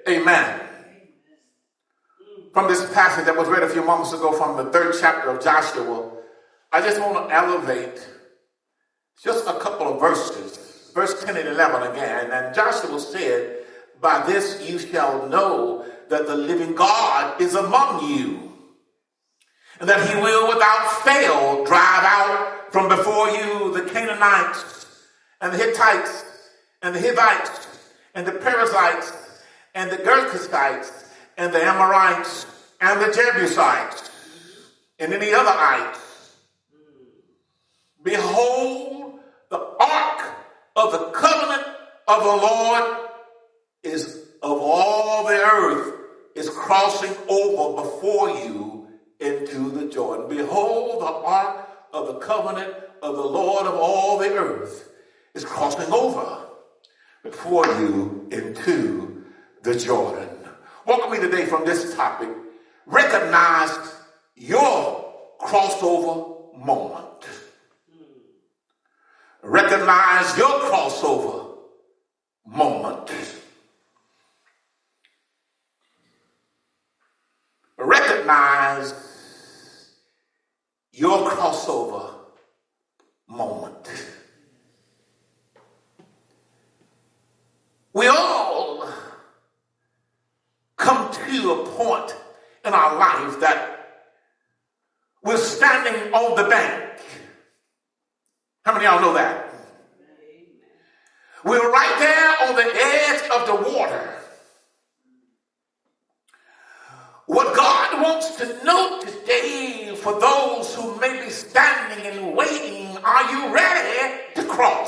Amen. From this passage that was read a few moments ago from the 3rd chapter of Joshua, I just want to elevate just a couple of verses. Verse 10 and 11 again. And Joshua said, by this you shall know that the living God is among you, and that he will without fail drive out from before you the Canaanites and the Hittites and the Hivites and the Perizzites and the Girgashites and the Amorites and the Jebusites and any other ites. Behold, the ark of the covenant of the Lord is of all the earth is crossing over before you into the Jordan. Behold, the ark of the covenant of the Lord of all the earth is crossing over before you into the Jordan. Welcome me today from this topic. Recognize your crossover moment. Recognize your crossover moment. Recognize your crossover moment. We all come to a point in our life that we're standing on the bank. How many of y'all know that? We're right there on the edge of the water. What God wants to know today for those who may be standing and waiting, are you ready to cross?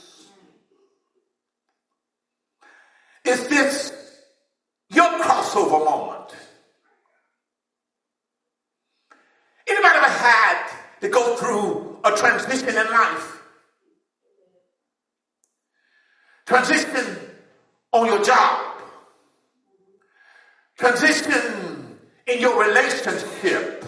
Is this your crossover moment? Anybody ever had to go through a transition in life? Transition on your job. Transition in your relationship.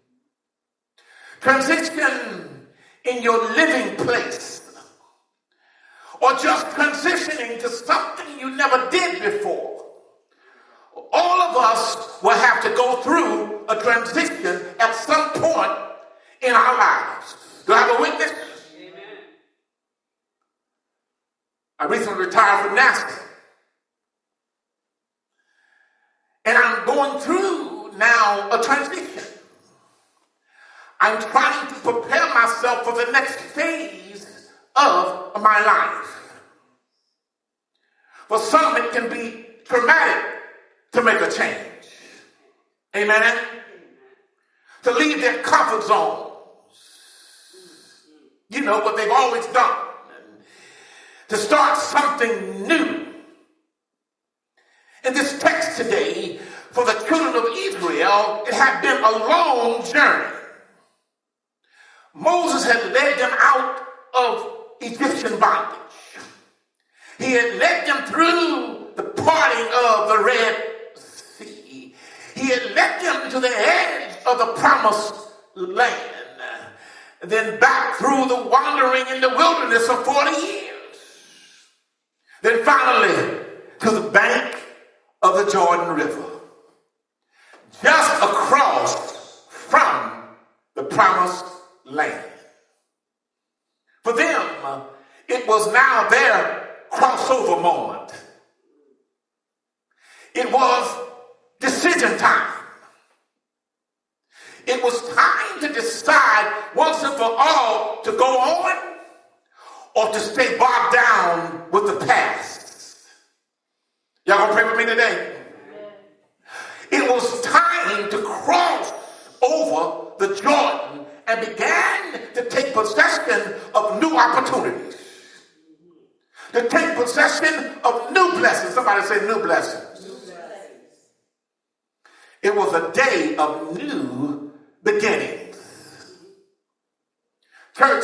Transition in your living place. Or just transitioning to something you never did before. All of us will have to go through a transition at some point in our lives. Do I have a witness? Amen. I recently retired from NASA. And I'm going through now a transition. I'm trying to prepare myself for the next phase of my life. For some, it can be traumatic to make a change. Amen? To leave their comfort zones. You know what they've always done. To start something new. In this text today, for the children of Israel, it had been a long journey. Moses had led them out of Egyptian bondage. He had led them through the parting of the Red Sea. He had led them to the edge of the promised land. Then back through the wandering in the wilderness for 40 years. Then finally to the bank of the Jordan River. Just across from the promised land. For them, it was now their crossover moment. It was decision time. It was time to decide once and for all to go on or to stay bogged down with the past. Y'all gonna pray with me today? It was time to cross over the Jordan and began to take possession of new opportunities. To take possession of new blessings. Somebody say new blessings. New blessings. It was a day of new beginnings. Church,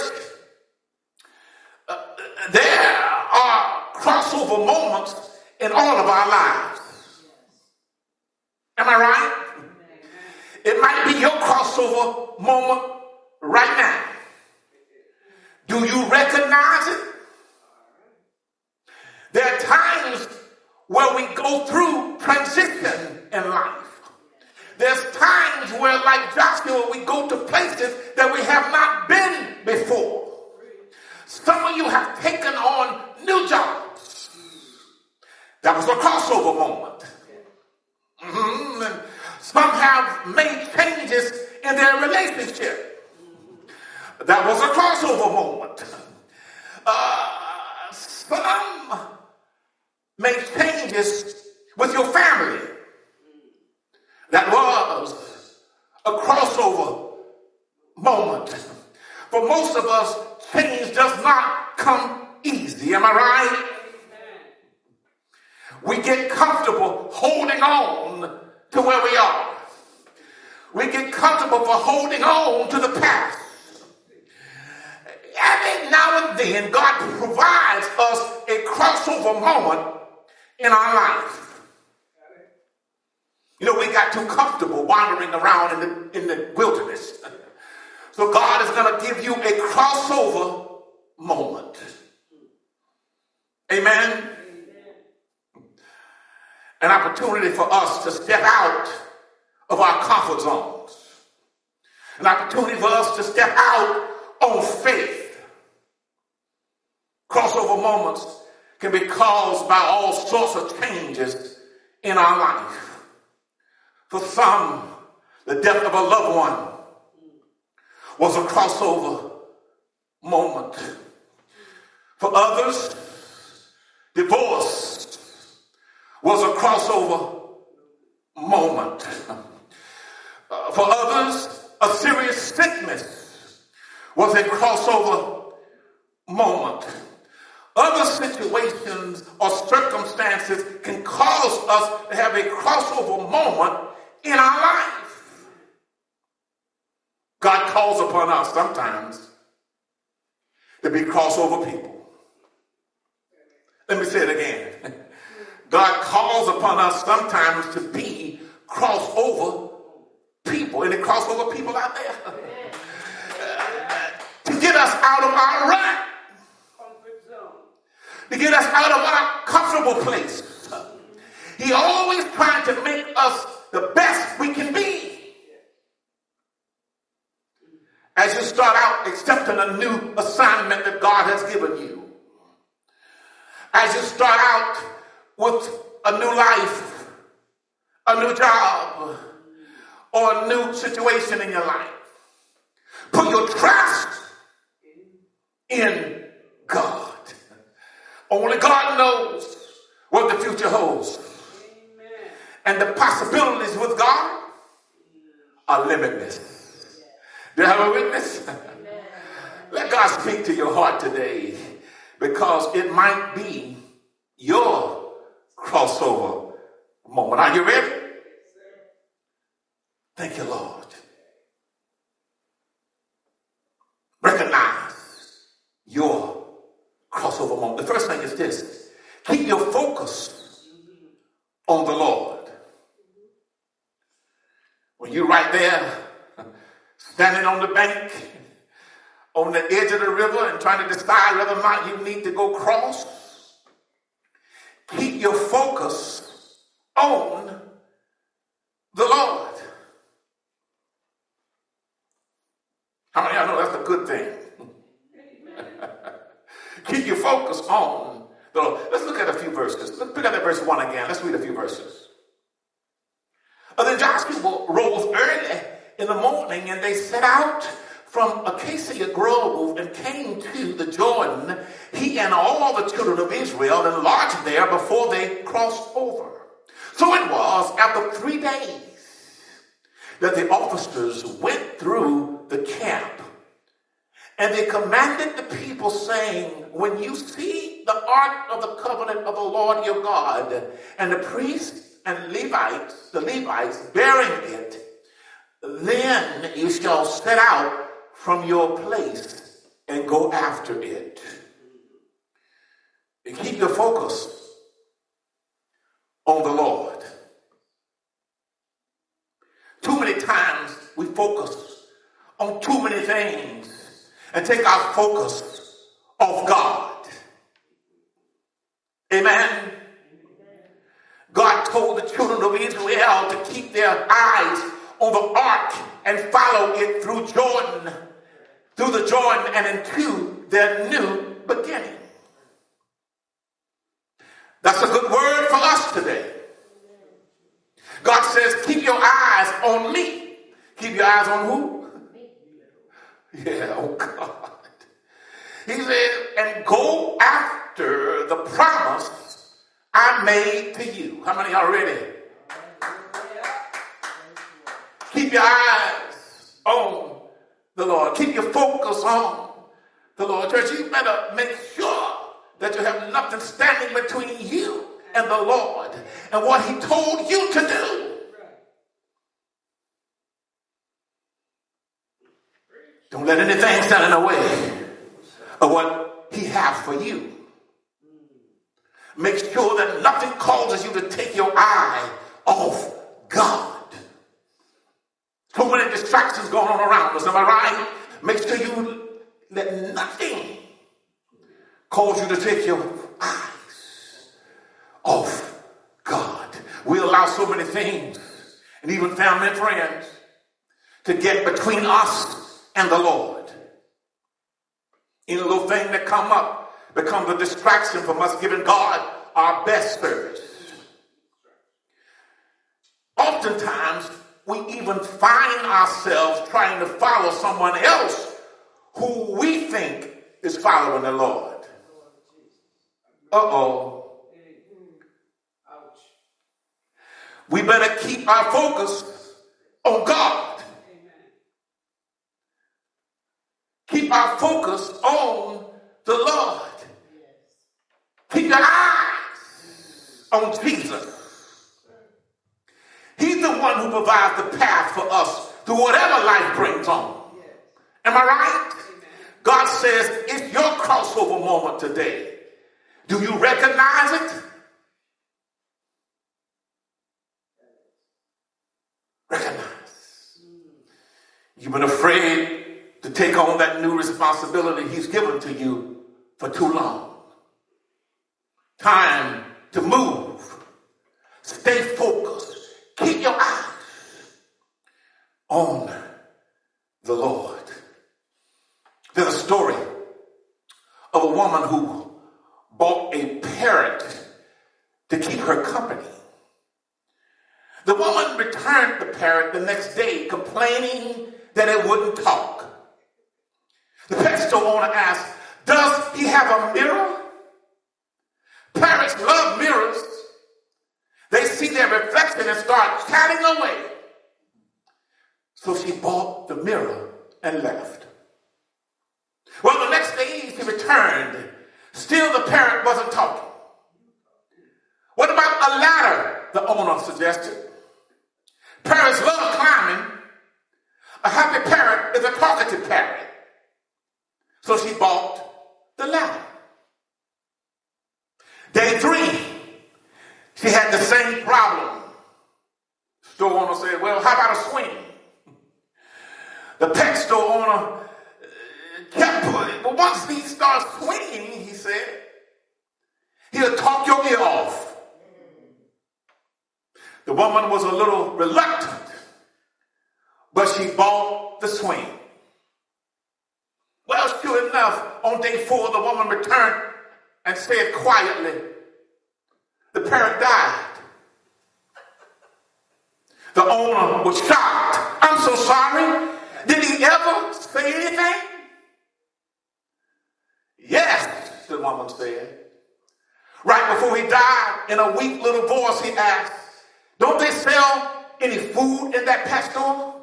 there are crossover moments in all of our lives. Am I right? It might be your crossover moment right now. Do you recognize it? There are times where we go through transition in life. There's times where, like Joshua, we go to places that we have not been before. Some of you have taken on new jobs. That was a crossover moment. And some have made changes in their relationship. That was a crossover moment. Some made changes with your family. That was a crossover moment. For most of us, change does not come easy. Am I right? We get comfortable holding on to where we are. We get comfortable for holding on to the past. Every now and then, God provides us a crossover moment in our life. You know, we got too comfortable wandering around in the wilderness. So God is going to give you a crossover moment. Amen. An opportunity for us to step out of our comfort zones. An opportunity for us to step out on faith. Crossover moments can be caused by all sorts of changes in our life. For some, the death of a loved one was a crossover moment. For others, divorce was a crossover moment. For others, a serious sickness was a crossover moment. Other situations or circumstances can cause us to have a crossover moment in our life. God calls upon us sometimes to be crossover people. Let me say it again. God calls upon us sometimes to be crossover people. Any crossover people out there? To get us out of our rut. To get us out of our comfortable place. He always trying to make us the best we can be. As you start out accepting a new assignment that God has given you. As you start out with a new life, a new job, or a new situation in your life. Put your trust in God. Only God knows what the future holds. Amen. And the possibilities with God are limitless. Do you have a witness? Let God speak to your heart today, because it might be your crossover moment. Are you ready? Thank you, Lord. Recognize your crossover moment. The first thing is this: keep your focus on the Lord. When you're right there, standing on the bank, on the edge of the river, and trying to decide whether or not you need to go cross, keep your focus on the Lord. How many of y'all know that's a good thing? Keep your focus on the Lord. Let's look at a few verses. Let's pick up that verse 1 again. Let's read a few verses. Then Joshua rose early in the morning, and they set out from Acacia Grove and came to the Jordan, he and all the children of Israel, and lodged there before they crossed over. So it was after 3 days that the officers went through the camp. And they commanded the people, saying, when you see the ark of the covenant of the Lord your God, and the priests and the Levites bearing it, then you shall set out from your place and go after it. And keep your focus on the Lord. Too many times we focus on too many things and take our focus off God. Amen. God told the children of Israel to keep their eyes on the ark and follow it through the Jordan and into their new beginning. That's a good word for us today. God says, keep your eyes on me. Keep your eyes on who? Yeah, oh God. He said, and go after the promise I made to you. How many are ready? Keep your eyes on the Lord. Keep your focus on the Lord. Church, you better make sure that you have nothing standing between you and the Lord and what he told you to do. Don't let anything stand in the way of what he has for you. Make sure that nothing causes you to take your eye off God. So many distractions going on around us, am I right? Make sure you let nothing cause you to take your eyes off God. We allow so many things, and even family and friends, to get between us and the Lord. Any little thing that come up becomes a distraction from us giving God our best service. Oftentimes, we even find ourselves trying to follow someone else who we think is following the Lord. Uh-oh. We better keep our focus on God. Keep our focus on the Lord. Keep your eyes on Jesus. He's the one who provides the path for us through whatever life brings on. Am I right? God says it's your crossover moment today. Do you recognize it? Recognize. You've been afraid to take on that new responsibility he's given to you for too long. Time to move. Stay focused. Keep your eyes on the Lord. There's a story of a woman who bought a parrot to keep her company. The woman returned the parrot the next day, complaining that it wouldn't talk. The pet store owner asked, does he have a mirror? Parrots love mirrors. They see their reflection and start chatting away. So she bought the mirror and left. Well, the next day she returned. Still the parrot wasn't talking. What about a ladder? The owner suggested. Parrots love climbing. A happy parrot is a talkative parrot. So she bought the ladder. Day 3, she had the same problem. Store owner said, well, how about a swing? The pet store owner kept putting, but once he starts swinging, he said, he'll talk your ear off. The woman was a little reluctant, but she bought the swing. Well, sure enough, on day 4, the woman returned and said quietly, the parrot died. The owner was shocked. I'm so sorry. Did he ever say anything? Yes, the woman said. Right before he died, in a weak little voice, he asked, don't they sell any food in that pet store?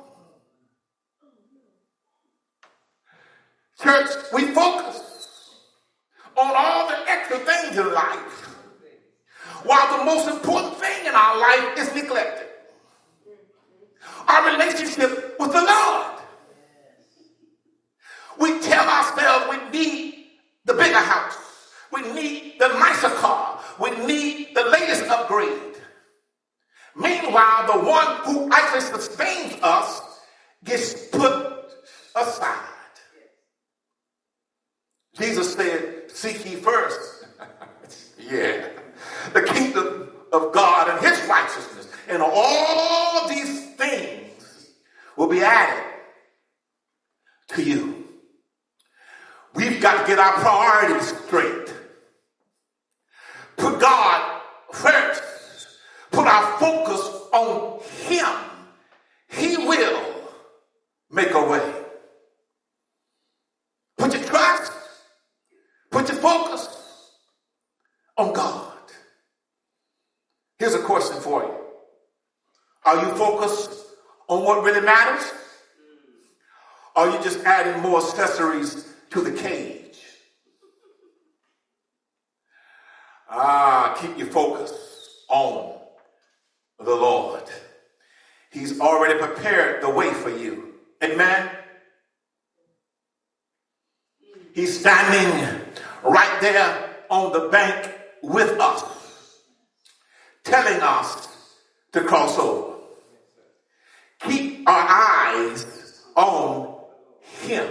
Church, we focus on all the extra things in life, while the most important thing in our life is neglected. Our relationship with the Lord. We tell ourselves we need the bigger house. We need the nicer car. We need the latest upgrade. Meanwhile, the one who actually sustains us gets put aside. Jesus said, seek ye first. Yeah. The kingdom of God and his righteousness. And all these things will be added to you. We've got to get our priorities straight. Put God first. Put our focus on him. He will make a way. Put your trust, put your focus on God. Here's a question for you. Are you focused on what really matters? Or are you just adding more accessories to the cage? Keep your focus on the Lord. He's already prepared the way for you. Amen. He's standing right there on the bank with us, telling us to cross over. Keep our eyes on him.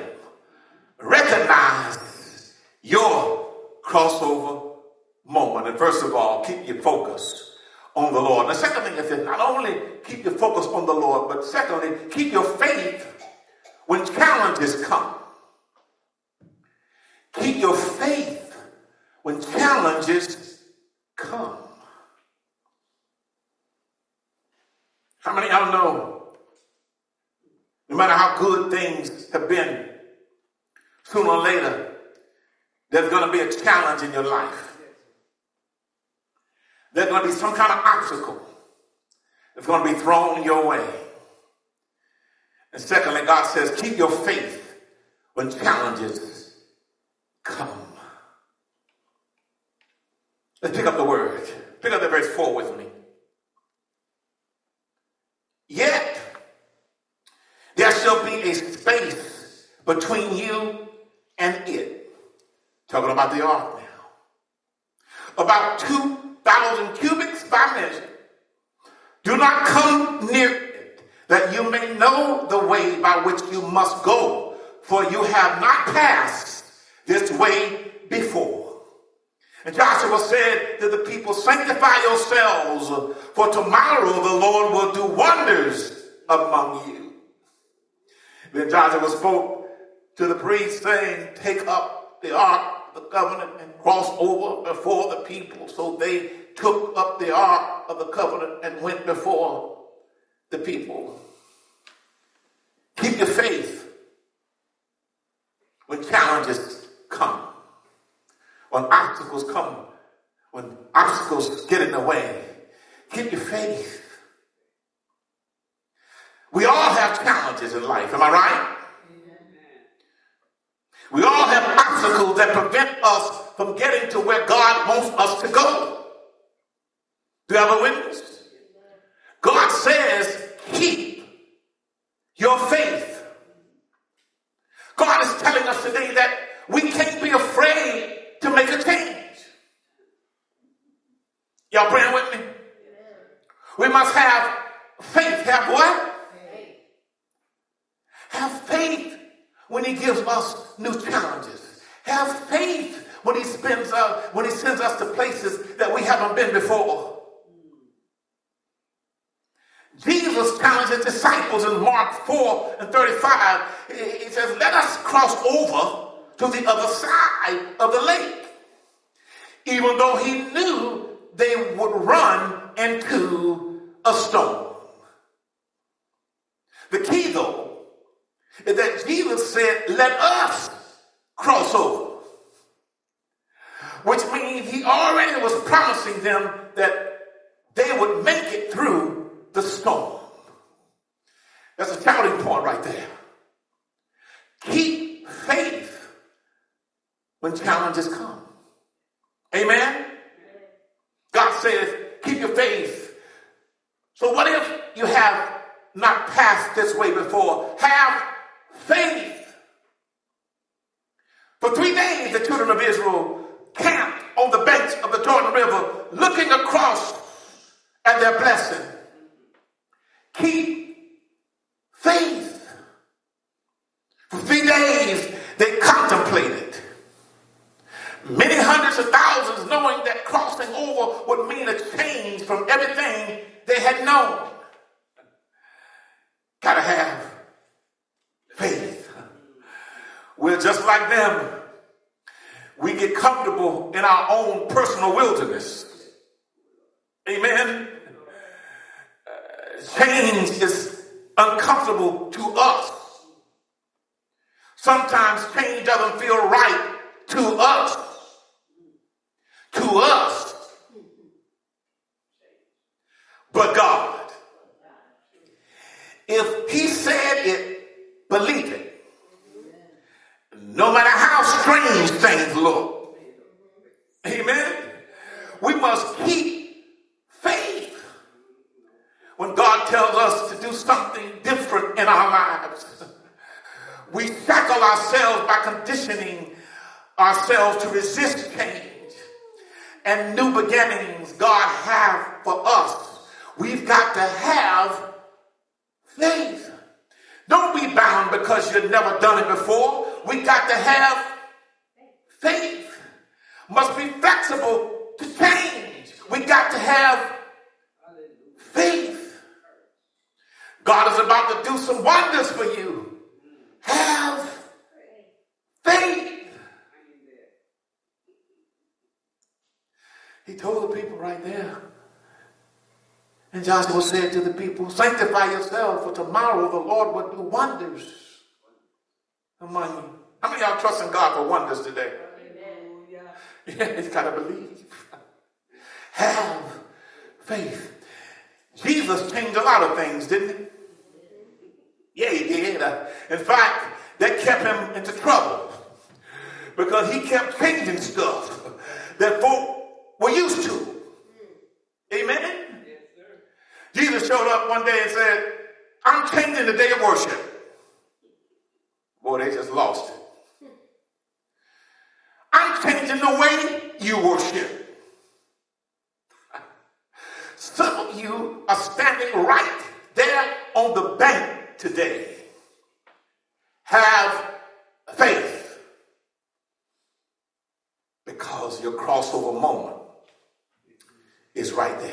Recognize your crossover moment. And first of all, keep your focus on the Lord. The second thing is that not only keep your focus on the Lord, but secondly, keep your faith when challenges come. Keep your faith when challenges come. How many of y'all know, no matter how good things have been, sooner or later, there's going to be a challenge in your life. There's going to be some kind of obstacle that's going to be thrown your way. And secondly, God says, keep your faith when challenges come. Let's pick up the word. Pick up the verse 4 with me. Yet there shall be a space between you and it. Talking about the ark now. About 2,000 cubits by measure. Do not come near it, that you may know the way by which you must go, for you have not passed this way before. And Joshua said to the people, sanctify yourselves, for tomorrow the Lord will do wonders among you. Then Joshua spoke to the priests, saying, take up the ark of the covenant and cross over before the people. So they took up the ark of the covenant and went before the people. Keep your faith when challenges come. When obstacles come, when obstacles get in the way, keep your faith. We all have challenges in life, am I right? We all have obstacles that prevent us from getting to where God wants us to go. Do you have a witness? God says, keep your faith. God is telling us today that we can't be afraid to make a change. Y'all praying with me? We must have faith. Have what? Faith. Have faith when he gives us new challenges. Have faith when he sends us to places that we haven't been before. Jesus challenged his disciples in Mark 4:35. He says, let us cross over to the other side of the lake. Even though he knew they would run into a storm. The key, though, is that Jesus said, let us cross over. Which means he already was promising them that they would make it through the storm. That's a shouting point right there. Keep faith when challenges come. Amen? God says, keep your faith. So what if you have not passed this way before? Have faith. For 3 days, the children of Israel camped on the banks of the Jordan River, looking across at their blessing. Keep faith. For 3 days, they contemplated. Many hundreds of thousands, knowing that crossing over would mean a change from known. Gotta have faith. We're just like them. We get comfortable in our own personal wilderness. Amen. Change is uncomfortable to us. Sometimes change doesn't feel right to us. To us. But God, if he said it, believe it. No matter how strange things look. Amen. We must keep faith when God tells us to do something different in our lives. We shackle ourselves by conditioning ourselves to resist change and new beginnings God has for us. We've got to have faith. Don't be bound because you've never done it before. We got to have faith. Must be flexible to change. We got to have faith. God is about to do some wonders for you. Have faith. He told the people right there. And Joshua said to the people, sanctify yourself, for tomorrow the Lord will do wonders among you. How many of y'all trust in God for wonders today? Amen. Yeah, he's got to believe. Have faith. Jesus changed a lot of things, didn't he? Yeah, he did. In fact, that kept him into trouble because he kept changing stuff that folk were used to. Amen? Jesus showed up one day and said, I'm changing the day of worship. Boy, they just lost it. I'm changing the way you worship. Some of you are standing right there on the bank today. Have faith. Because your crossover moment is right there.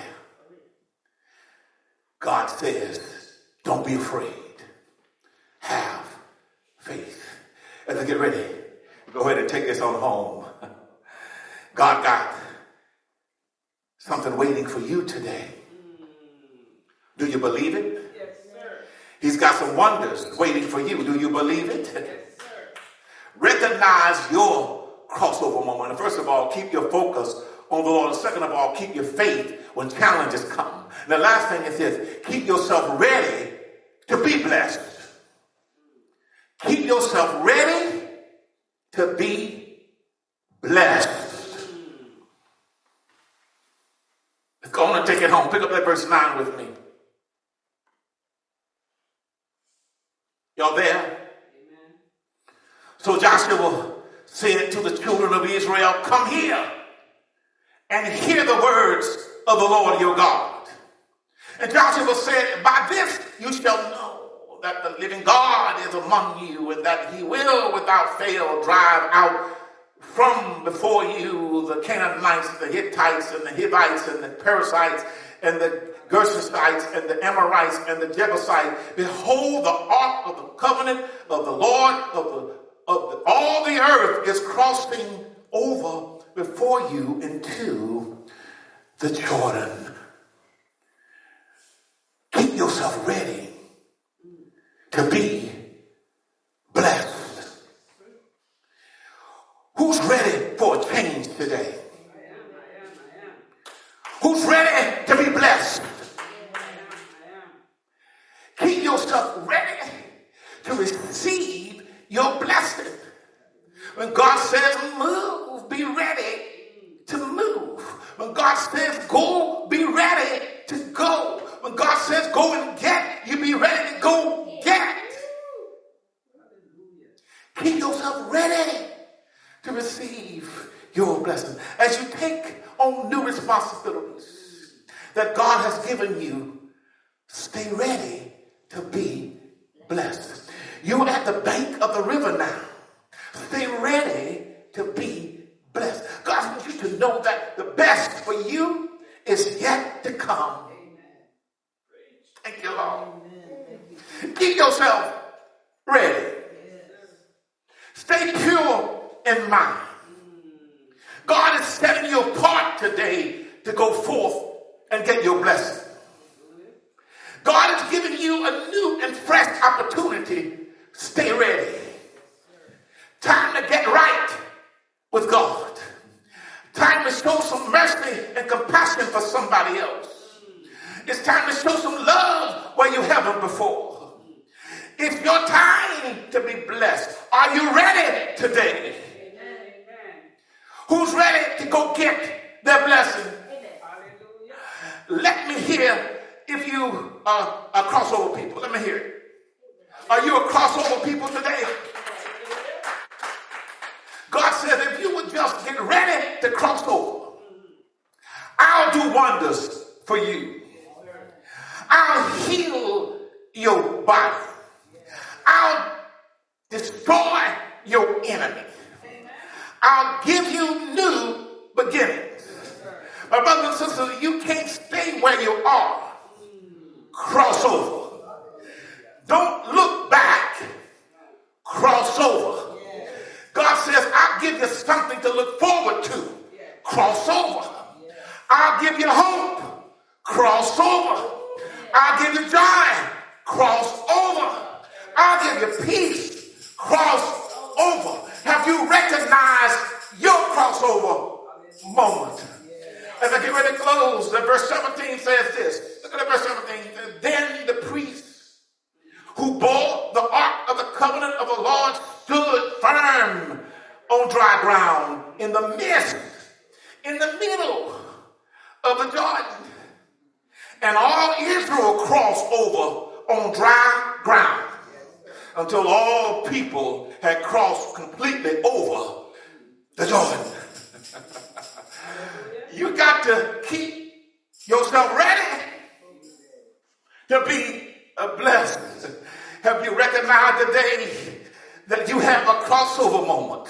God says, don't be afraid. Have faith. As I get ready, go ahead and take this on home. God got something waiting for you today. Do you believe it? Yes, sir. He's got some wonders waiting for you. Do you believe it? Yes, sir. Recognize your crossover moment. And first of all, keep your focus on the Lord. And second of all, keep your faith when challenges come. And the last thing is this, keep yourself ready to be blessed. Keep yourself ready to be blessed. Let's go on and take it home. Pick up that verse 9 with me. Y'all there? Amen. So Joshua said to the children of Israel, come here and hear the words of the Lord your God. And Joshua said, by this you shall know that the living God is among you, and that he will without fail drive out from before you the Canaanites, the Hittites, and the Hivites, and the Perizzites, and the Gershonites, and the Amorites, and the Jebusites. Behold, the ark of the covenant of the Lord all the earth is crossing over before you into the Jordan. Keep yourself ready to be blessed. Who's ready for a change today? I am. Who's ready to be blessed? I am. Keep yourself ready to receive your blessing. When God says move, be ready to move. When God says go, be ready to go. When God says go and get, you be ready to go get. Keep yourself ready to receive your blessing. As you take on new responsibilities that God has given you, stay ready to be blessed. You're at the bank of the river now. Stay ready to be blessed. God wants you to know that the best for you is yet to come. keep yourself ready. Stay pure in mind. God is setting you apart today to go forth and get your blessing. God is giving you a new and fresh opportunity. Stay ready. Time to get right with God. Time to show some mercy and compassion for somebody else. It's time to show some love where you haven't before. It's your time to be blessed. Are you ready today? Amen. Who's ready to go get their blessing? Amen. Let me hear if you are a crossover people. Let me hear it. Are you a crossover people today? God says if you would just get ready to cross over, I'll do wonders for you. I'll heal your body. I'll destroy your enemy. I'll give you new beginnings. My brothers and sisters, you can't stay where you are. Cross over. Don't look back. Cross over. God says, I'll give you something to look forward to. Cross over. I'll give you hope. Cross over. I'll give you joy. Cross over. I'll give you peace. Cross over. Have you recognized your crossover moment? As I get ready to close, verse 17 says this. Look at verse 17. Then the priests who bore the ark of the covenant of the Lord stood firm on dry ground in the middle of the Jordan. And all Israel crossed over on dry ground until all people had crossed completely over the Jordan. You got to keep yourself ready to be blessed. Have you recognized today that you have a crossover moment?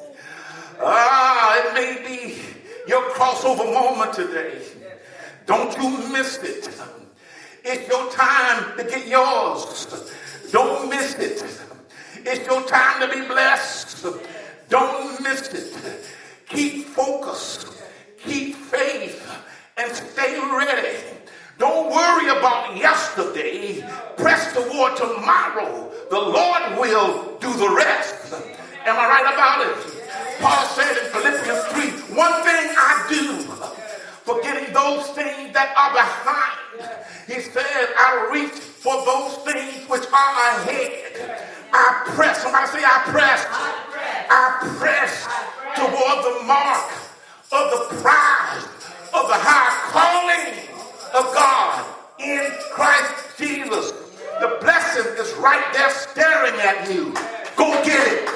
It may be your crossover moment today. Don't you miss it. It's your time to get yours. Don't miss it. It's your time to be blessed. Don't miss it. Keep focused. Keep faith and stay ready. Don't worry about yesterday. Press toward tomorrow. The Lord will do the rest. Am I right about it? Paul said in Philippians 3, one thing I do, forgetting those things that are behind. He said, I reach for those things which are ahead. I press. Somebody say, I press. I press toward the mark of the prize of the high calling of God in Christ Jesus. The blessing is right there staring at you. Go get it.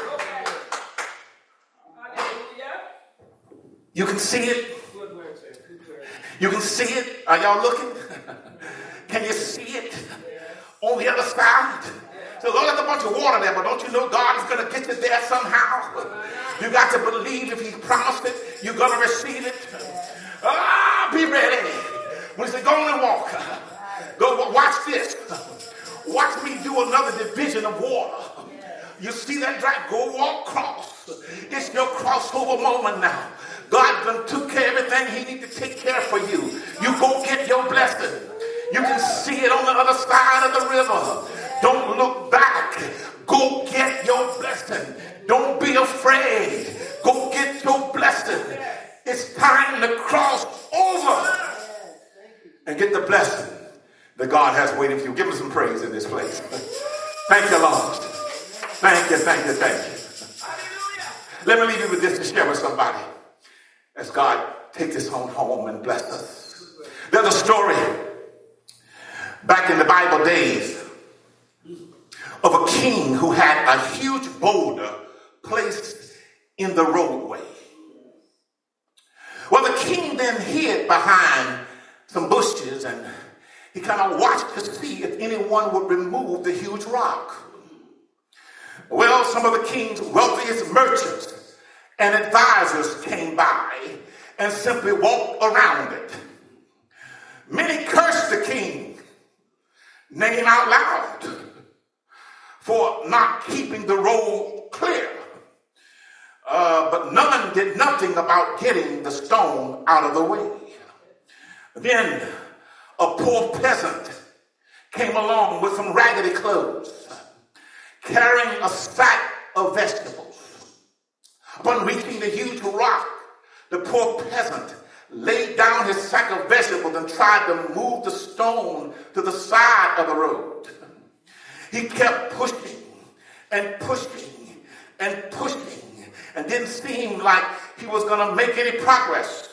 You can see it. You can see it. Are y'all looking? Can you see it on the other side? So Lord, there's a bunch of water there, but don't you know God is going to get you there somehow? You got to believe if he promised it, you're going to receive it. Be ready. When he said, go on and walk. Go watch this. Watch me do another division of water. You see that drag? Go walk across. It's your crossover moment now. God done took care of everything he needs to take care for you. You go get your blessing. You can see it on the other side of the river. Don't look back. Go get your blessing. Don't be afraid. Go get your blessing. It's time to cross over and get the blessing that God has waiting for you. Give him some praise in this place. Thank you, Lord. Thank you, thank you, thank you. Let me leave you with this to share with somebody as God takes us home and bless us. There's a story back in the Bible days of a king who had a huge boulder placed in the roadway. Well, the king then hid behind some bushes and he kind of watched to see if anyone would remove the huge rock. Well, some of the king's wealthiest merchants and advisors came by and simply walked around it. Many cursed the king, name out loud. for not keeping the road clear. But none did nothing about getting the stone out of the way. Then a poor peasant came along with some raggedy clothes, carrying a sack of vegetables. Upon reaching the huge rock, the poor peasant laid down his sack of vegetables and tried to move the stone to the side of the road. He kept pushing and pushing and pushing, and didn't seem like he was going to make any progress.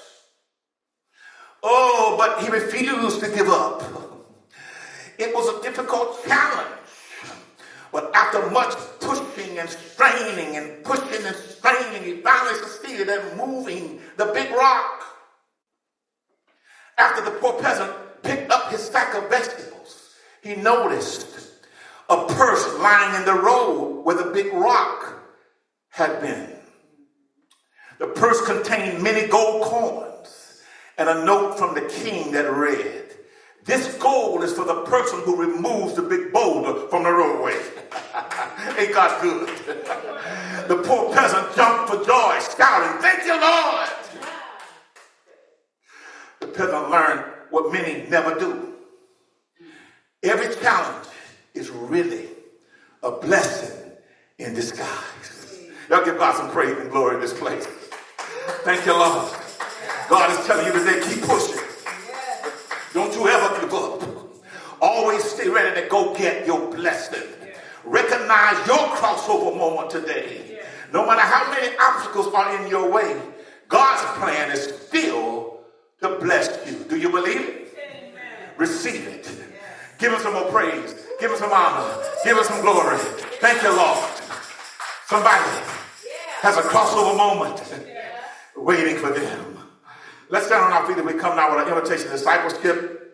Oh, but he refused to give up. It was a difficult challenge. But after much pushing and straining and pushing and straining, he finally succeeded at moving the big rock. After the poor peasant picked up his sack of vegetables, he noticed a purse lying in the road where the big rock had been. The purse contained many gold coins and a note from the king that read, "This gold is for the person who removes the big boulder from the roadway." Ain't God good? The poor peasant jumped for joy, shouting, "Thank you, Lord." The peasant learned what many never do. Every challenge is really a blessing in disguise. Y'all give God some praise and glory in this place. Thank you, Lord. God is telling you today, keep pushing. Don't you ever give up. Always stay ready to go get your blessing. Recognize your crossover moment today. No matter how many obstacles are in your way, God's plan is still to bless you. Do you believe it? Amen. Receive it. Give him some more praise. Give him some honor. Give him some glory. Thank you, Lord. Somebody has a crossover moment waiting for them. Let's stand on our feet and we come now with an invitation to discipleship.